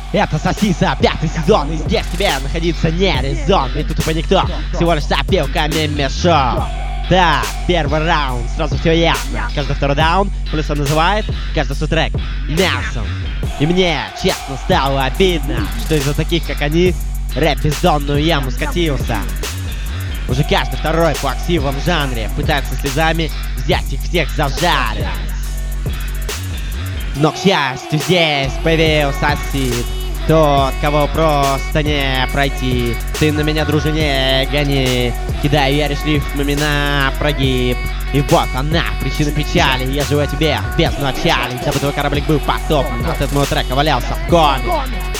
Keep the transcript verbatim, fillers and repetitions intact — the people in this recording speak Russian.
Это Сосиса, пятый сезон, и здесь тебе находиться не резон. И тут и никто, всего лишь с опилками мешок. Да, первый раунд, сразу все ясно. Каждый второй даун, плюс он называет каждый свой трек мясом. И мне, честно, стало обидно, что из-за таких, как они, рэп бездонную яму скатился. Уже каждый второй по активам жанре пытается слезами взять их всех за жаре. Но, к счастью, здесь появился Сид, тот, кого просто не пройти. Ты на меня, друже, не гони. Кидаю я рифмами на прогиб. И вот она, причина печали. Я живу о тебе без начали. Дабы твой кораблик был потоплен, от этого трека валялся в коме.